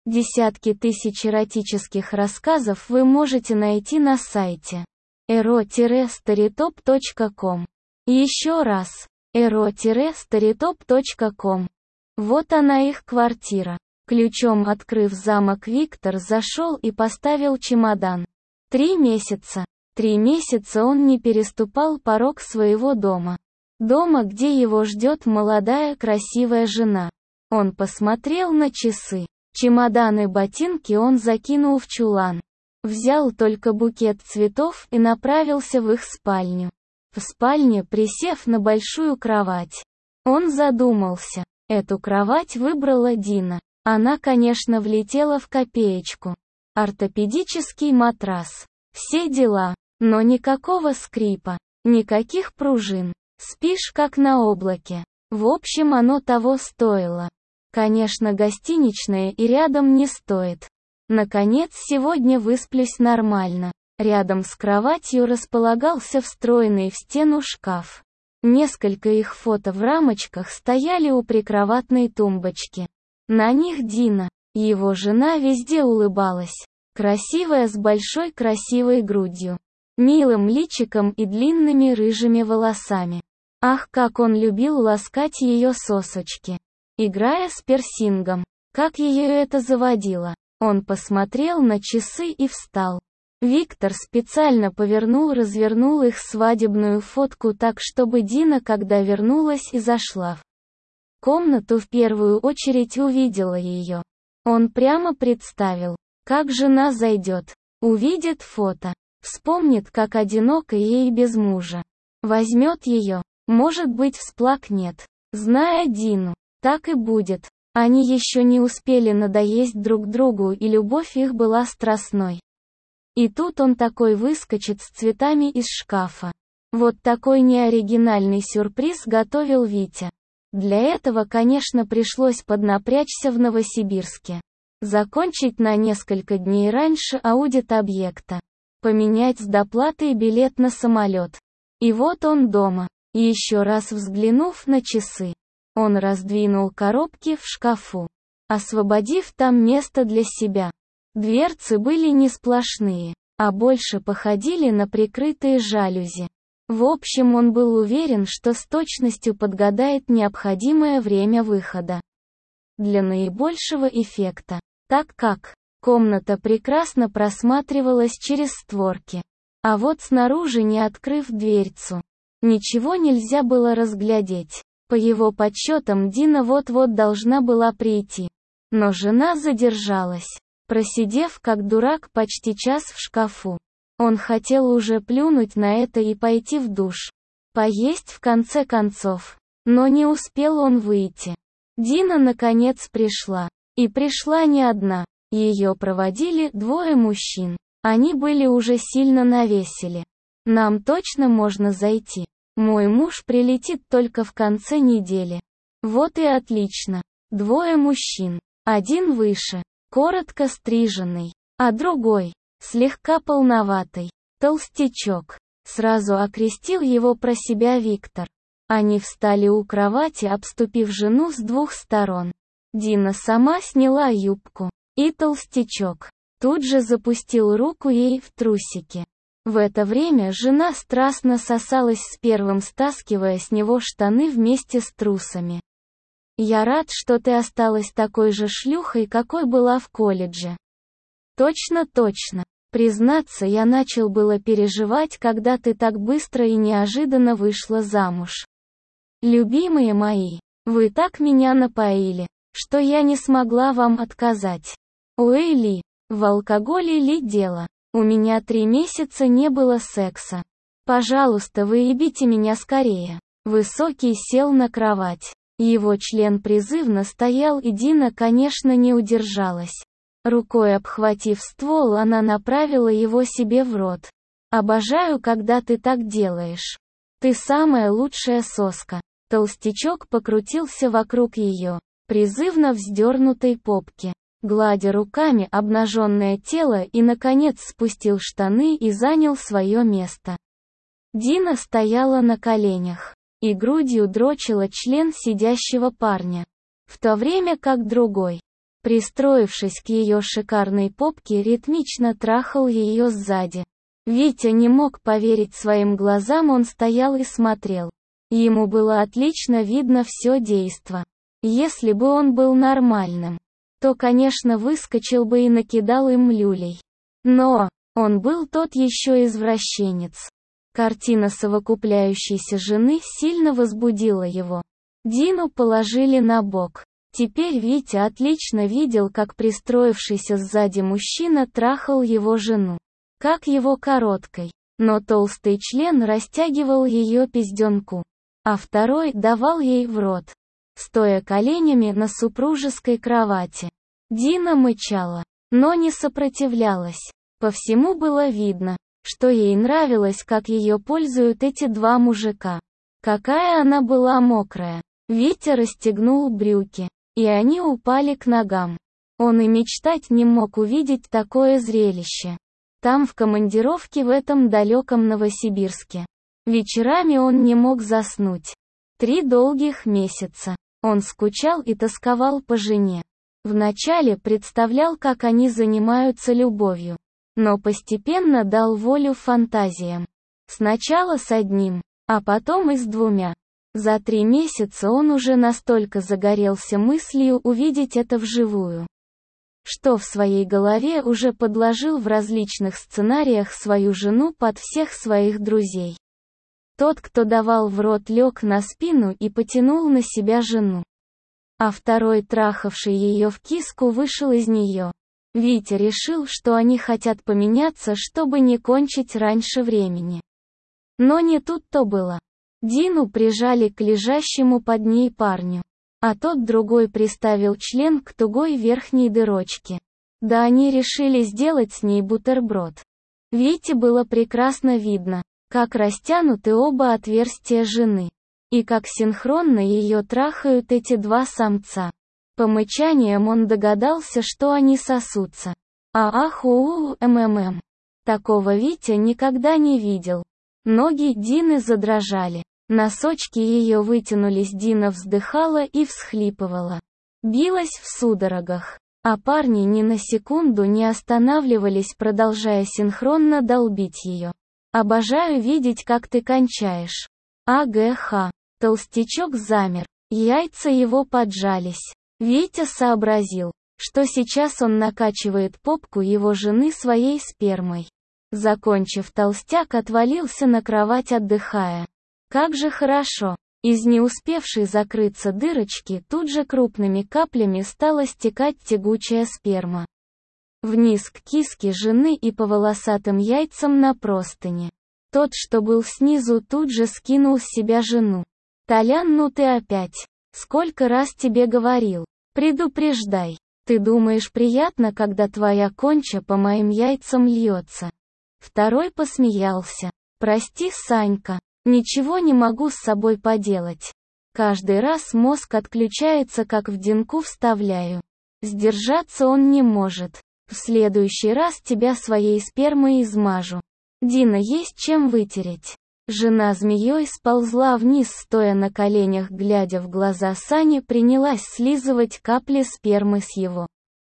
Десятки тысяч эротических рассказов вы можете найти на сайте ero-storytop.com. Еще раз, ero-storytop.com. Вот она их квартира. Ключом открыв замок, Виктор зашел и поставил чемодан. 3 месяца. 3 месяца он не переступал порог своего дома. Дома, где его ждет молодая красивая жена. Он посмотрел на часы. Чемодан и ботинки он закинул в чулан. Взял только букет цветов и направился в их спальню. В спальне, присев на большую кровать, он задумался. Эту кровать выбрала Дина. Она, конечно, влетела в копеечку. Ортопедический матрас. Все дела, но никакого скрипа, никаких пружин. Спишь как на облаке. В общем, оно того стоило. Конечно, гостиничное и рядом не стоит. Наконец, сегодня высплюсь нормально. Рядом с кроватью располагался встроенный в стену шкаф. Несколько их фото в рамочках стояли у прикроватной тумбочки. На них Дина, его жена, везде улыбалась. Красивая, с большой красивой грудью, милым личиком и длинными рыжими волосами. Ах, как он любил ласкать ее сосочки, играя с пирсингом. Как ее это заводило. Он посмотрел на часы и встал. Виктор специально развернул их свадебную фотку так, чтобы Дина, когда вернулась и зашла в комнату, в первую очередь увидела ее. Он прямо представил, как жена зайдет, увидит фото, вспомнит, как одиноко ей без мужа. Возьмет ее, может быть, всплакнет. Зная Дину, так и будет. Они еще не успели надоесть друг другу, и любовь их была страстной. И тут он такой выскочит с цветами из шкафа. Вот такой неоригинальный сюрприз готовил Витя. Для этого, конечно, пришлось поднапрячься в Новосибирске. Закончить на несколько дней раньше аудит объекта. Поменять с доплатой билет на самолет. И вот он дома. Еще раз взглянув на часы, он раздвинул коробки в шкафу, освободив там место для себя. Дверцы были не сплошные, а больше походили на прикрытые жалюзи. В общем, он был уверен, что с точностью подгадает необходимое время выхода для наибольшего эффекта, так как комната прекрасно просматривалась через створки. А вот снаружи, не открыв дверцу, ничего нельзя было разглядеть. По его подсчетам, Дина вот-вот должна была прийти. Но жена задержалась, просидев как дурак почти час в шкафу. Он хотел уже плюнуть на это и пойти в душ. Поесть в конце концов. Но не успел он выйти. Дина наконец пришла. И пришла не одна. Ее проводили 2 мужчин. Они были уже сильно навеселе. «Нам точно можно зайти. Мой муж прилетит только в конце недели». Вот и отлично. 2 мужчин. Один выше, коротко стриженный, а другой, слегка полноватый, толстячок. Сразу окрестил его про себя Виктор. Они встали у кровати, обступив жену с 2 сторон. Дина сама сняла юбку, и толстячок тут же запустил руку ей в трусики. В это время жена страстно сосалась с первым, стаскивая с него штаны вместе с трусами. «Я рад, что ты осталась такой же шлюхой, какой была в колледже». «Точно. Признаться, я начал было переживать, когда ты так быстро и неожиданно вышла замуж. Любимые мои, вы так меня напоили, что я не смогла вам отказать. Ой, Ли, в алкоголе ли дело? У меня 3 месяца не было секса. Пожалуйста, выебите меня скорее». Высокий сел на кровать. Его член призывно стоял, и Дина, конечно, не удержалась. Рукой обхватив ствол, она направила его себе в рот. «Обожаю, когда ты так делаешь. Ты самая лучшая соска». Толстячок покрутился вокруг ее призывно вздернутой попки, гладя руками обнаженное тело, и, наконец, спустил штаны и занял свое место. Дина стояла на коленях и грудью дрочила член сидящего парня, в то время как другой Пристроившись к ее шикарной попке, ритмично трахал ее сзади. Витя не мог поверить своим глазам, он стоял и смотрел. Ему было отлично видно все действо. Если бы он был нормальным, то, конечно, выскочил бы и накидал им люлей. Но он был тот еще извращенец. Картина совокупляющейся жены сильно возбудила его. Дину положили на бок. Теперь Витя отлично видел, как пристроившийся сзади мужчина трахал его жену. Как его короткой, но толстый член растягивал ее пизденку, а второй давал ей в рот, стоя коленями на супружеской кровати. Дина мычала, но не сопротивлялась. По всему было видно, что ей нравилось, как ее пользуют эти два мужика. Какая она была мокрая. Витя расстегнул брюки, и они упали к ногам. Он и мечтать не мог увидеть такое зрелище. Там в командировке в этом далеком Новосибирске. Вечерами он не мог заснуть. 3 долгих месяца. Он скучал и тосковал по жене. Вначале представлял, как они занимаются любовью. Но постепенно дал волю фантазиям. Сначала с одним, а потом и с 2. За 3 месяца он уже настолько загорелся мыслью увидеть это вживую, что в своей голове уже подложил в различных сценариях свою жену под всех своих друзей. Тот, кто давал в рот, лег на спину и потянул на себя жену. А второй, трахавший ее в киску, вышел из нее. Витя решил, что они хотят поменяться, чтобы не кончить раньше времени. Но не тут-то было. Дину прижали к лежащему под ней парню. А тот другой приставил член к тугой верхней дырочке. Да они решили сделать с ней бутерброд. Вите было прекрасно видно, как растянуты оба отверстия жены. И как синхронно ее трахают эти 2 самца. По мычаниям он догадался, что они сосутся. Такого Витя никогда не видел. Ноги Дины задрожали. Носочки ее вытянулись, Дина вздыхала и всхлипывала. Билась в судорогах. А парни ни на секунду не останавливались, продолжая синхронно долбить ее. «Обожаю видеть, как ты кончаешь». АГХ. Толстячок замер. Яйца его поджались. Витя сообразил, что сейчас он накачивает попку его жены своей спермой. Закончив, толстяк отвалился на кровать, отдыхая. Как же хорошо. Из не успевшей закрыться дырочки тут же крупными каплями стала стекать тягучая сперма вниз к киске жены и по волосатым яйцам на простыни. Тот, что был снизу, тут же скинул с себя жену. «Толян, ну ты опять. Сколько раз тебе говорил? Предупреждай. Ты думаешь, приятно, когда твоя конча по моим яйцам льется?» Второй посмеялся. «Прости, Санька. Ничего не могу с собой поделать. Каждый раз мозг отключается, как в Динку вставляю. Сдержаться он не может. В следующий раз тебя своей спермой измажу. Дина, есть чем вытереть». Жена змеей сползла вниз, стоя на коленях, глядя в глаза Сани, принялась слизывать капли спермы с его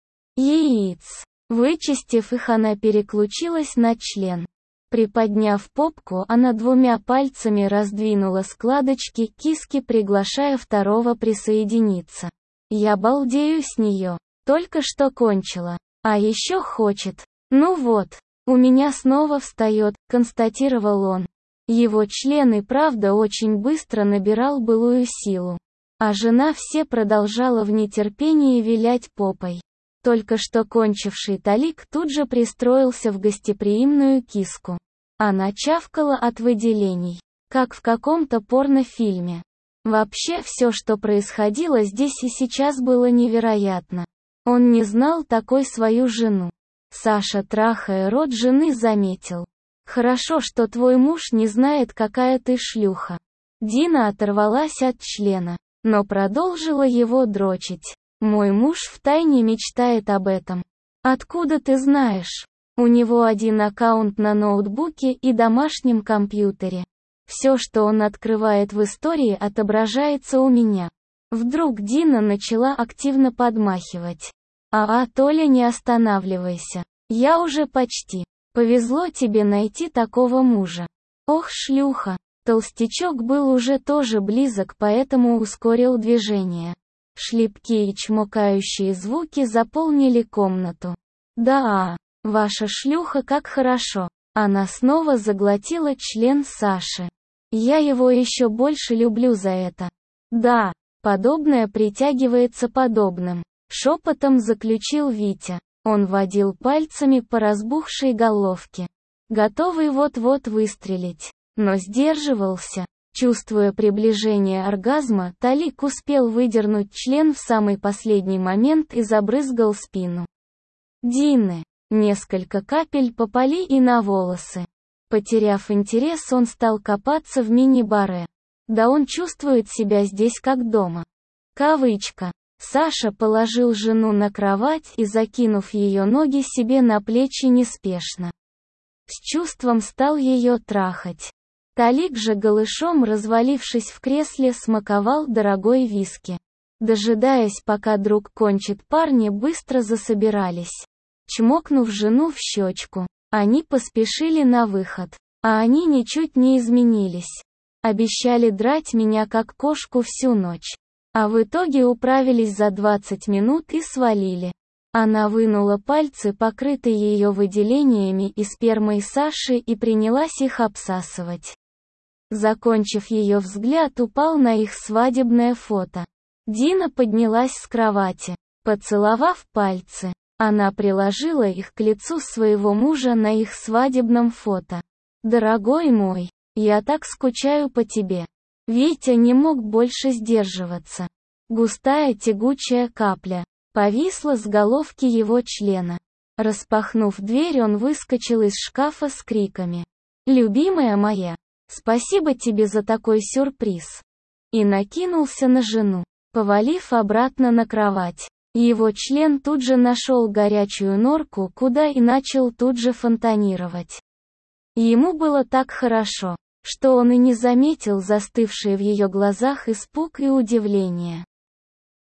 яиц. Вычистив их, она переключилась на член. Приподняв попку, она 2 пальцами раздвинула складочки киски, приглашая второго присоединиться. «Я балдею с нее. Только что кончила. А еще хочет. Ну вот, у меня снова встает», — констатировал он. Его член и правда очень быстро набирал былую силу. А жена все продолжала в нетерпении вилять попой. Только что кончивший Талик тут же пристроился в гостеприимную киску. Она чавкала от выделений, как в каком-то порнофильме. Вообще все, что происходило здесь и сейчас, было невероятно. Он не знал такой свою жену. Саша, трахая рот жены, заметил. «Хорошо, что твой муж не знает, какая ты шлюха». Дина оторвалась от члена, но продолжила его дрочить. «Мой муж втайне мечтает об этом». «Откуда ты знаешь?» «У него один аккаунт на ноутбуке и домашнем компьютере. Все, что он открывает в истории, отображается у меня». Вдруг Дина начала активно подмахивать. Толя, не останавливайся. Я уже почти. Повезло тебе найти такого мужа. Ох, шлюха. Толстячок был уже тоже близок, поэтому ускорил движение. Шлепки и чмокающие звуки заполнили комнату. Да, ваша шлюха, как хорошо. Она снова заглотила член Саши. Я его еще больше люблю за это. Да, подобное притягивается подобным. Шепотом заключил Витя. Он водил пальцами по разбухшей головке, готовый вот-вот выстрелить, но сдерживался. Чувствуя приближение оргазма, Толик успел выдернуть член в самый последний момент и забрызгал спину Дины. Несколько капель попали и на волосы. Потеряв интерес, он стал копаться в мини-баре. Да он чувствует себя здесь как дома. Кавычка. Саша положил жену на кровать и, закинув ее ноги себе на плечи, неспешно, с чувством стал ее трахать. Толик же голышом, развалившись в кресле, смаковал дорогой виски. Дожидаясь, пока друг кончит, парни быстро засобирались. Чмокнув жену в щечку, они поспешили на выход. А они ничуть не изменились. Обещали драть меня как кошку всю ночь. А в итоге управились за 20 минут и свалили. Она вынула пальцы, покрытые ее выделениями и спермой Саши, и принялась их обсасывать. Закончив, ее взгляд упал на их свадебное фото. Дина поднялась с кровати. Поцеловав пальцы, она приложила их к лицу своего мужа на их свадебном фото. «Дорогой мой, я так скучаю по тебе». Витя не мог больше сдерживаться. Густая тягучая капля повисла с головки его члена. Распахнув дверь, он выскочил из шкафа с криками: «Любимая моя, спасибо тебе за такой сюрприз!» И накинулся на жену, повалив обратно на кровать. Его член тут же нашел горячую норку, куда и начал тут же фонтанировать. Ему было так хорошо, что он и не заметил застывшие в ее глазах испуг и удивление.